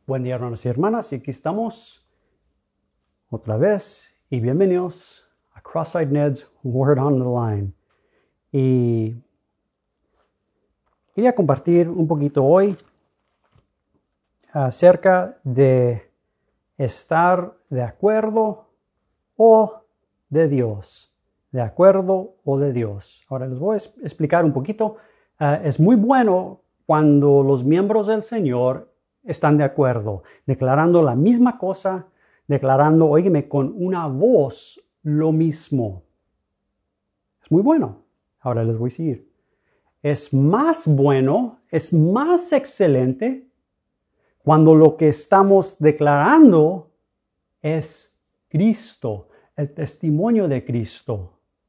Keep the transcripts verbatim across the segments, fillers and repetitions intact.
Buen día, hermanos y hermanas, y aquí estamos otra vez y bienvenidos a Cross-Eyed Ned's Word on the Line. Y quería compartir un poquito hoy acerca de estar de acuerdo o de Dios. De acuerdo o de Dios. Ahora les voy a explicar un poquito. Uh, es muy bueno cuando los miembros del Señor están de acuerdo, declarando la misma cosa, declarando, óigame, con una voz lo mismo. Es muy bueno. Ahora les voy a seguir. Es más bueno, es más excelente cuando lo que estamos declarando es Cristo, el testimonio de Cristo.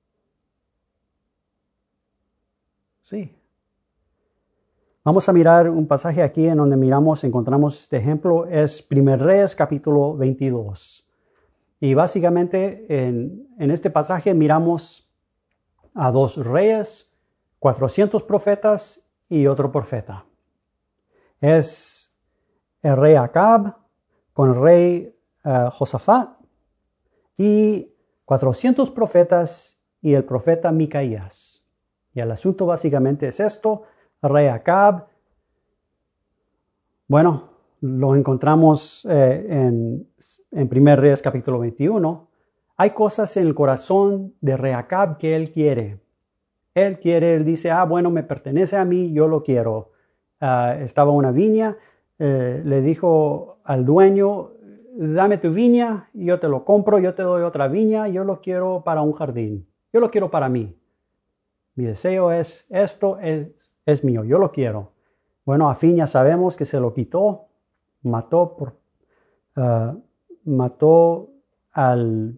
Sí. Vamos a mirar un pasaje aquí en donde miramos, encontramos este ejemplo, es Primer Reyes capítulo veintidós. Y básicamente en, en este pasaje miramos a dos reyes, cuatrocientos profetas y otro profeta. Es el rey Acab con el rey uh, Josafat y cuatrocientos profetas y el profeta Micaías. Y el asunto básicamente es esto. Rey Acab, bueno, lo encontramos eh, en, en Primer Reyes capítulo veintiuno. Hay cosas en el corazón de Rey Acab que él quiere. Él quiere, él dice, ah, bueno, me pertenece a mí, yo lo quiero. Uh, estaba una viña, eh, le dijo al dueño, dame tu viña, yo te lo compro, yo te doy otra viña, yo lo quiero para un jardín, yo lo quiero para mí. Mi deseo es, esto es, es mío, yo lo quiero. Bueno, a fin ya sabemos que se lo quitó, mató, por, uh, mató al,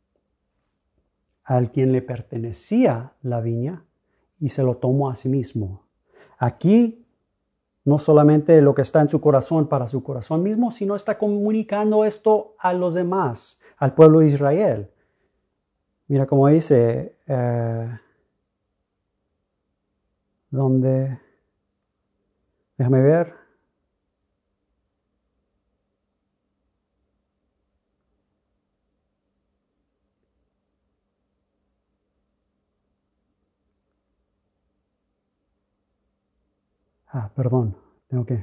al quien le pertenecía la viña y se lo tomó a sí mismo. Aquí no solamente lo que está en su corazón para su corazón mismo, sino está comunicando esto a los demás, al pueblo de Israel. Mira cómo dice, uh, donde, déjame ver. Ah, perdón, tengo que...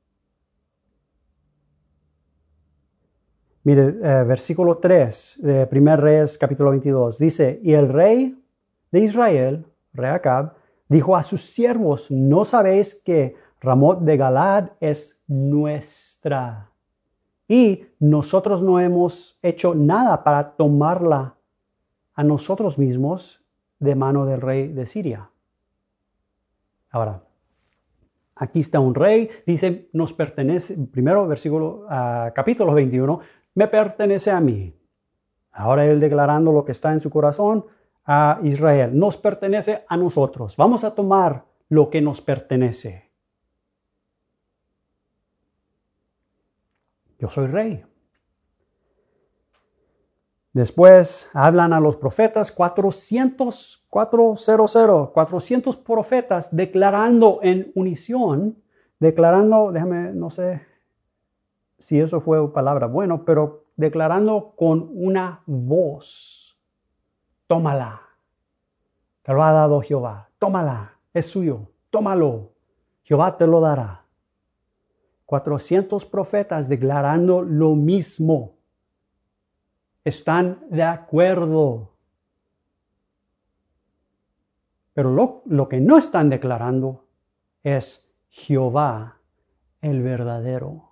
Mire, eh, versículo tres de Primer Reyes capítulo veintidós, dice, y el rey de Israel, rey Acab, dijo a sus siervos, ¿no sabéis que Ramot de Galad es nuestra? Y nosotros no hemos hecho nada para tomarla a nosotros mismos de mano del rey de Siria. Ahora, aquí está un rey, dice, nos pertenece, primero versículo, uh, capítulo veintiuno, me pertenece a mí. Ahora él declarando lo que está en su corazón a Israel, nos pertenece a nosotros. Vamos a tomar lo que nos pertenece. Yo soy rey. Después hablan a los profetas, cuatrocientos, cuatrocientos, cuatrocientos profetas declarando en unición, declarando, déjame, no sé si eso fue palabra bueno, pero declarando con una voz, tómala, te lo ha dado Jehová, tómala, es suyo, tómalo, Jehová te lo dará. cuatrocientos profetas declarando lo mismo. Están de acuerdo. Pero lo, lo que no están declarando es Jehová el verdadero.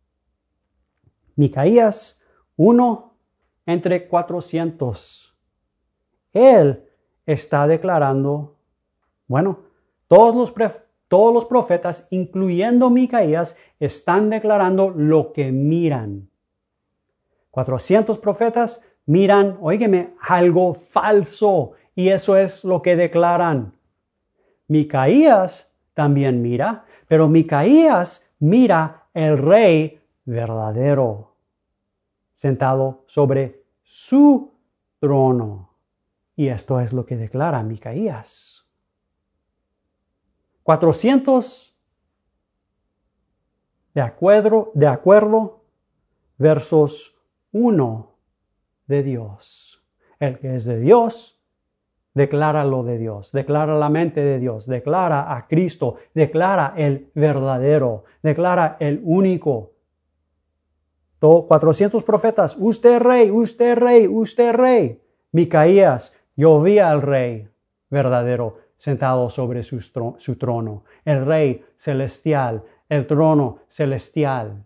Micaías, uno entre cuatrocientos. Él está declarando, bueno, todos los, todos los profetas, incluyendo Micaías, están declarando lo que miran. cuatrocientos profetas miran, óigame, algo falso, y eso es lo que declaran. Micaías también mira, pero Micaías mira el rey verdadero, sentado sobre su trono. Y esto es lo que declara Micaías. cuatrocientos de acuerdo, de acuerdo versos uno de Dios. El que es de Dios, declara lo de Dios, declara la mente de Dios, declara a Cristo, declara el verdadero, declara el único. Todo, cuatrocientos profetas, usted es rey, usted es rey, usted es rey. Micaías, yo vi al rey verdadero sentado sobre su, su trono, el rey celestial, el trono celestial.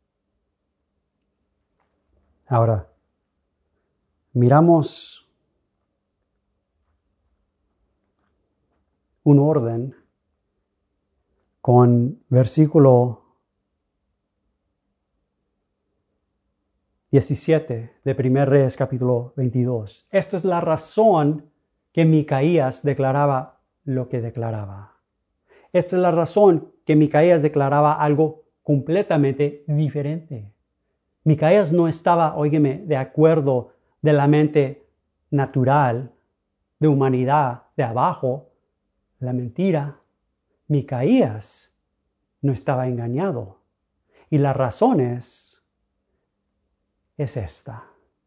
Ahora, miramos un orden con versículo diecisiete de primer Reyes capítulo veintidós. Esta es la razón que Micaías declaraba lo que declaraba. Esta es la razón que Micaías declaraba algo completamente diferente. Micaías no estaba, óigeme, de acuerdo de la mente natural, de humanidad, de abajo, la mentira. Micaías no estaba engañado. Y la razón es, es esta.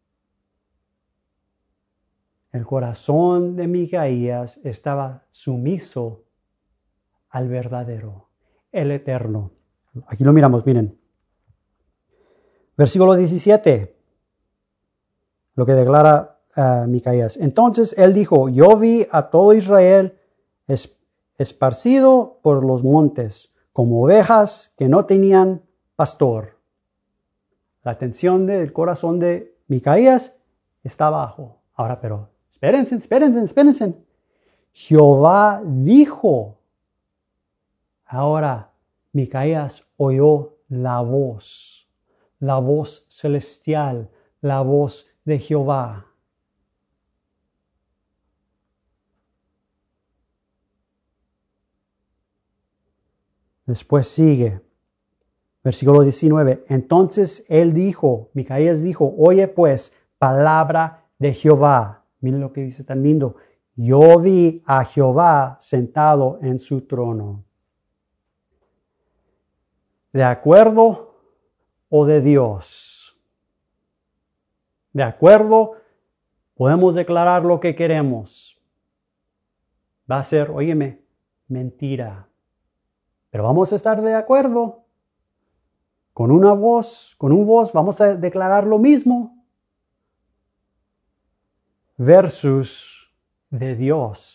El corazón de Micaías estaba sumiso al verdadero, el eterno. Aquí lo miramos, miren. Versículo diecisiete, lo que declara uh, Micaías. Entonces él dijo, yo vi a todo Israel es, esparcido por los montes, como ovejas que no tenían pastor. La atención del corazón de Micaías está abajo. Ahora, pero espérense, espérense, espérense. Jehová dijo. Ahora, Micaías oyó la voz, la voz celestial, la voz de Jehová. Después sigue, versículo diecinueve. Entonces él dijo, Micaías dijo, oye pues, palabra de Jehová. Miren lo que dice tan lindo. Yo vi a Jehová sentado en su trono. ¿De acuerdo o de Dios? ¿De acuerdo? Podemos declarar lo que queremos. Va a ser, óyeme, mentira. Pero vamos a estar de acuerdo. Con una voz, con un voz, vamos a declarar lo mismo. Versus de Dios.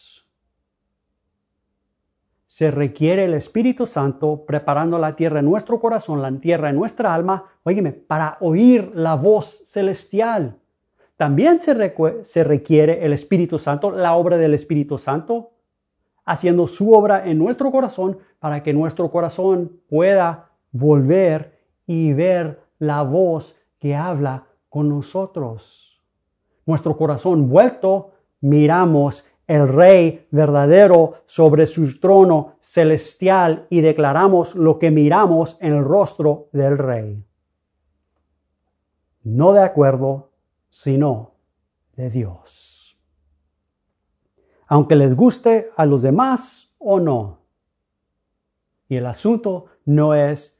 Se requiere el Espíritu Santo preparando la tierra en nuestro corazón, la tierra en nuestra alma, óyeme, para oír la voz celestial. También se, recu- se requiere el Espíritu Santo, la obra del Espíritu Santo, haciendo su obra en nuestro corazón para que nuestro corazón pueda volver y ver la voz que habla con nosotros. Nuestro corazón vuelto, miramos el Rey verdadero sobre su trono celestial y declaramos lo que miramos en el rostro del Rey. No de acuerdo, sino de Dios. Aunque les guste a los demás o no. Y el asunto no es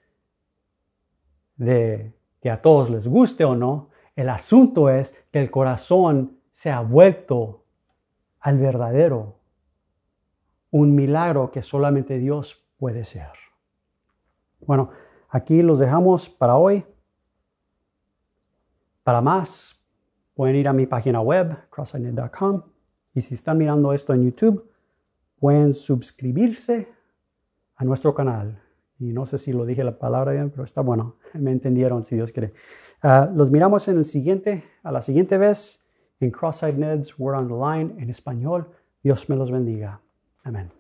de que a todos les guste o no. El asunto es que el corazón se ha vuelto al verdadero, un milagro que solamente Dios puede ser. Bueno, aquí los dejamos para hoy. Para más, pueden ir a mi página web, cross eye net punto com, y si están mirando esto en YouTube, pueden suscribirse a nuestro canal. Y no sé si lo dije la palabra bien, pero está bueno. Me entendieron, si Dios quiere. Uh, los miramos en el siguiente, a la siguiente vez, en Cross-Eyed Ned's Word on the Line en español. Dios me los bendiga. Amén.